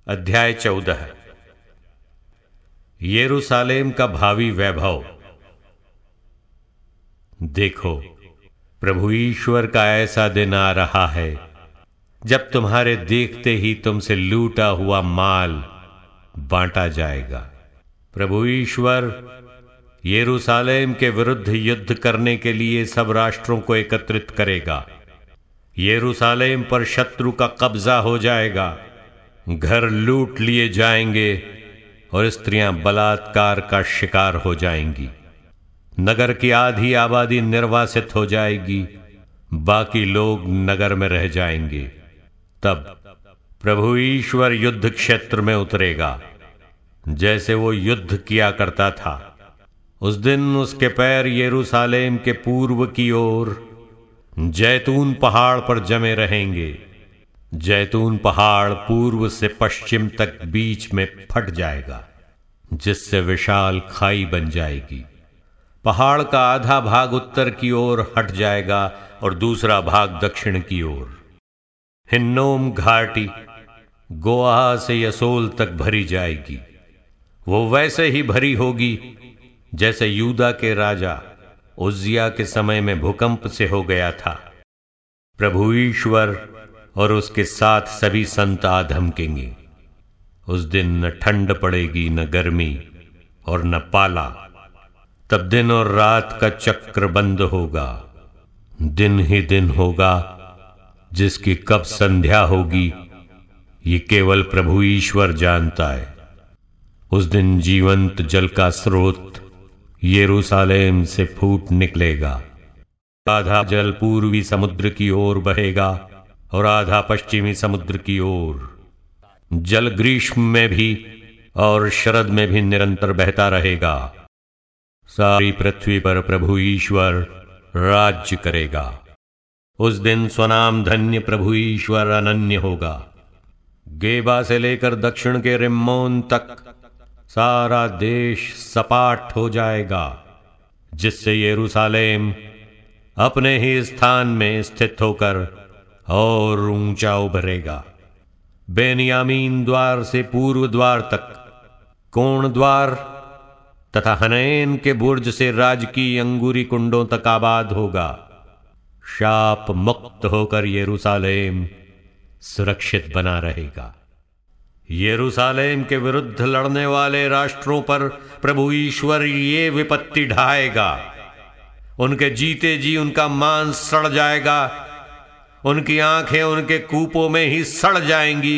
अध्याय 14। यरूशलेम का भावी वैभव। देखो, प्रभु ईश्वर का ऐसा दिन आ रहा है जब तुम्हारे देखते ही तुमसे लूटा हुआ माल बांटा जाएगा। प्रभु ईश्वर यरूशलेम के विरुद्ध युद्ध करने के लिए सब राष्ट्रों को एकत्रित करेगा। यरूशलेम पर शत्रु का कब्जा हो जाएगा, घर लूट लिए जाएंगे और स्त्रियां बलात्कार का शिकार हो जाएंगी। नगर की आधी आबादी निर्वासित हो जाएगी, बाकी लोग नगर में रह जाएंगे। तब प्रभु ईश्वर युद्ध क्षेत्र में उतरेगा जैसे वो युद्ध किया करता था। उस दिन उसके पैर यरूशलेम के पूर्व की ओर जैतून पहाड़ पर जमे रहेंगे। जैतून पहाड़ पूर्व से पश्चिम तक बीच में फट जाएगा, जिससे विशाल खाई बन जाएगी। पहाड़ का आधा भाग उत्तर की ओर हट जाएगा और दूसरा भाग दक्षिण की ओर। हिन्नोम घाटी गोआ से यसोल तक भरी जाएगी। वो वैसे ही भरी होगी जैसे यूदा के राजा उज्जिया के समय में भूकंप से हो गया था। प्रभु ईश्वर और उसके साथ सभी संत आ धमकेंगे। उस दिन न ठंड पड़ेगी, न गर्मी और न पाला। तब दिन और रात का चक्र बंद होगा। दिन ही दिन होगा, जिसकी कब संध्या होगी ये केवल प्रभु ईश्वर जानता है। उस दिन जीवंत जल का स्रोत यरूशलेम से फूट निकलेगा। आधा जल पूर्वी समुद्र की ओर बहेगा और आधा पश्चिमी समुद्र की ओर। जल ग्रीष्म में भी और शरद में भी निरंतर बहता रहेगा। सारी पृथ्वी पर प्रभु ईश्वर राज्य करेगा। उस दिन स्वनाम धन्य प्रभु ईश्वर अनन्य होगा। गेबा से लेकर दक्षिण के रिम्मोन तक सारा देश सपाट हो जाएगा, जिससे यरूशलेम अपने ही स्थान में स्थित होकर और ऊंचा उभरेगा। बेनियामीन द्वार से पूर्व द्वार तक कोण द्वार तथा हनैन के बुर्ज से राजकीय अंगूरी कुंडों तक आबाद होगा। शाप मुक्त होकर यरूशलेम सुरक्षित बना रहेगा। यरूशलेम के विरुद्ध लड़ने वाले राष्ट्रों पर प्रभु ईश्वर ये विपत्ति ढाएगा। उनके जीते जी उनका मांस सड़ जाएगा, उनकी आंखें उनके कूपों में ही सड़ जाएंगी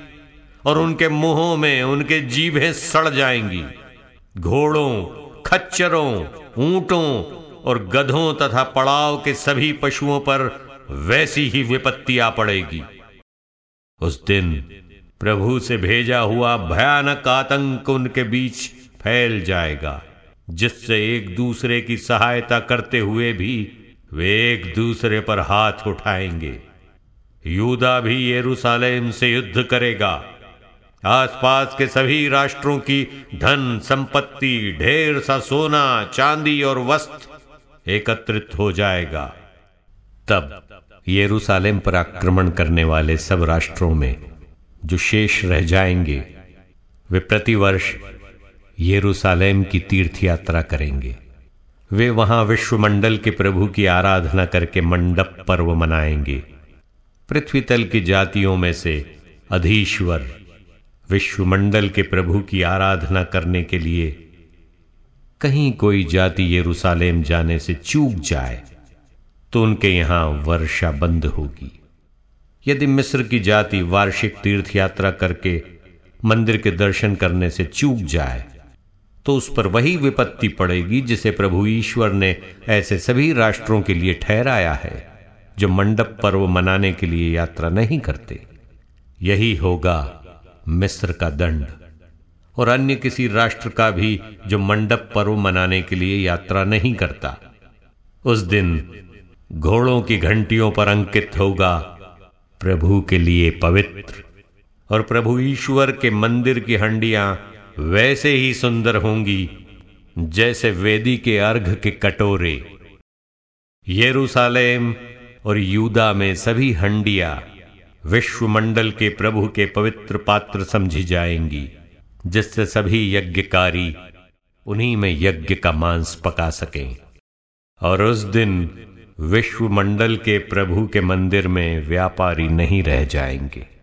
और उनके मुंहों में उनके जीभें सड़ जाएंगी। घोड़ों, खच्चरों, ऊंटों और गधों तथा पड़ाव के सभी पशुओं पर वैसी ही विपत्ति आ पड़ेगी। उस दिन प्रभु से भेजा हुआ भयानक आतंक उनके बीच फैल जाएगा, जिससे एक दूसरे की सहायता करते हुए भी वे एक दूसरे पर हाथ उठाएंगे। यूदा भी यरूशलेम से युद्ध करेगा। आसपास के सभी राष्ट्रों की धन संपत्ति, ढेर सा सोना, चांदी और वस्त्र एकत्रित हो जाएगा। तब यरूशलेम पर आक्रमण करने वाले सब राष्ट्रों में जो शेष रह जाएंगे, वे प्रतिवर्ष यरूशलेम की तीर्थ यात्रा करेंगे। वे वहां विश्वमंडल के प्रभु की आराधना करके मंडप पर्व मनाएंगे। पृथ्वी तल की जातियों में से अधीश्वर विश्वमंडल के प्रभु की आराधना करने के लिए कहीं कोई जाति यरूशलेम जाने से चूक जाए तो उनके यहां वर्षा बंद होगी। यदि मिस्र की जाति वार्षिक तीर्थ यात्रा करके मंदिर के दर्शन करने से चूक जाए तो उस पर वही विपत्ति पड़ेगी जिसे प्रभु ईश्वर ने ऐसे सभी राष्ट्रों के लिए ठहराया है जो मंडप पर्व मनाने के लिए यात्रा नहीं करते। यही होगा मिस्र का दंड और अन्य किसी राष्ट्र का भी जो मंडप पर्व मनाने के लिए यात्रा नहीं करता। उस दिन घोड़ों की घंटियों पर अंकित होगा प्रभु के लिए पवित्र, और प्रभु ईश्वर के मंदिर की हंडियां वैसे ही सुंदर होंगी जैसे वेदी के अर्घ के कटोरे। यरूशलेम और यूदा में सभी हंडियां विश्वमंडल के प्रभु के पवित्र पात्र समझी जाएंगी, जिससे सभी यज्ञकारी उन्हीं में यज्ञ का मांस पका सकें। और उस दिन विश्वमंडल के प्रभु के मंदिर में व्यापारी नहीं रह जाएंगे।